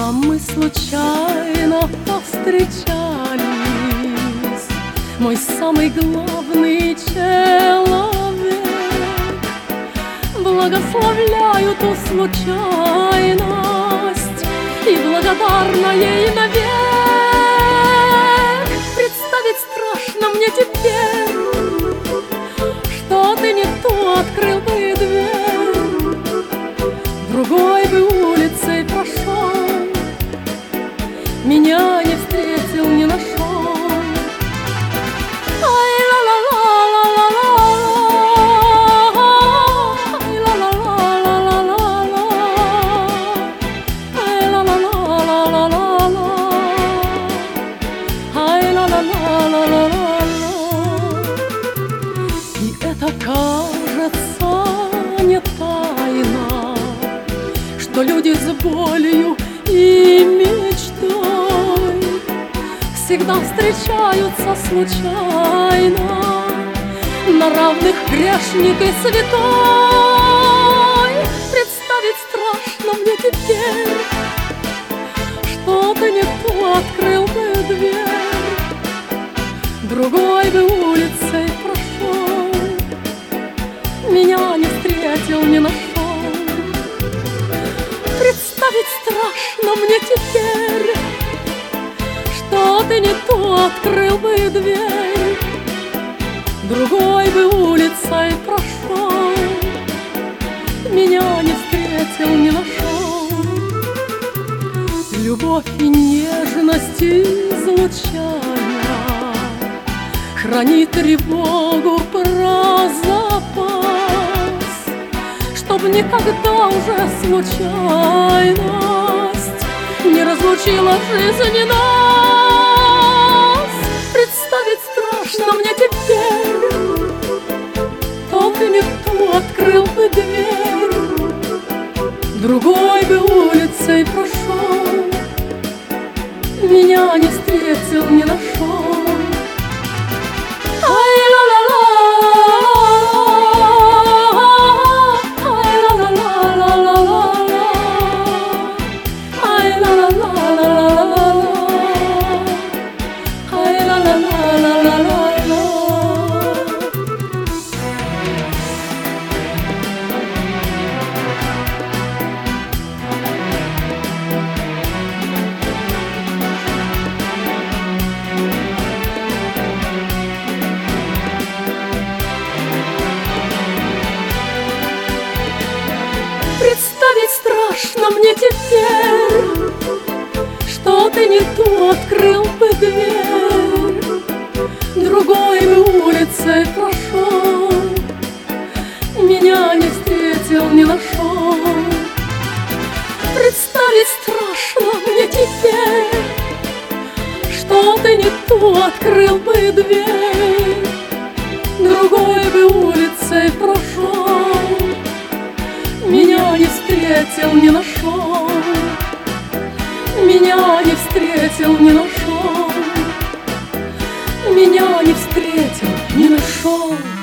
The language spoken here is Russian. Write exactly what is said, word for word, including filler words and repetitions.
А мы случайно повстречались, мой самый главный человек. Благословляю ту случайность и благодарна ей навек. Представить страшно мне теперь, что ты не ту открыл бы дверь, другой бы улицей прошел, меня не встретил, не нашел. И это, кажется, не тайна, что люди с болью и мечтой всегда встречаются случайно, на равных грешник и святой. Представить страшно мне теперь, что ты не ту открыл бы дверь, другой бы улицей прошел, меня не встретил, не нашел. Представить страшно мне теперь, что ты не ту открыл бы дверь, другой бы улицей прошел, меня не встретил, не нашел. Любовь и нежность излучая храни тревогу про запас, чтоб никогда уже случайность не разлучила жизни нас. Представить страшно мне теперь, то ты не ту открыл бы дверь, другой бы улицей прошел, меня не встретил, не нашел. Представить страшно мне теперь, что ты не ту открыл бы дверь, другой бы улицей прошел, меня не встретил, не нашел. Представить страшно мне теперь, что ты не ту открыл бы дверь, другой бы улицей прошел, меня не встретил, не нашел, меня не встретил, не нашел, меня не встретил, не нашел.